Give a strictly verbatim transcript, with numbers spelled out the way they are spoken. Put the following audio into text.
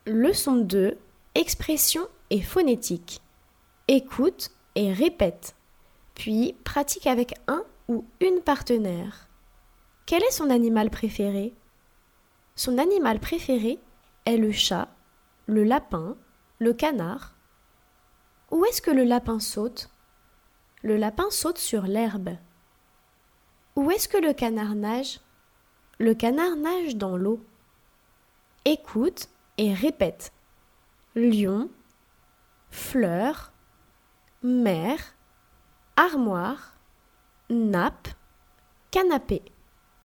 Leçon deux. Expression et phonétique. Écoute et répète, puis pratique avec un ou une partenaire. Quel est son animal préféré? Son animal préféré est le chat, le lapin, le canard. Où est-ce que le lapin saute? Le lapin saute sur l'herbe. Où est-ce que le canard nage? Le canard nage dans l'eau. Écoute et répète. Lion, fleur, mer, armoire, nappe, canapé.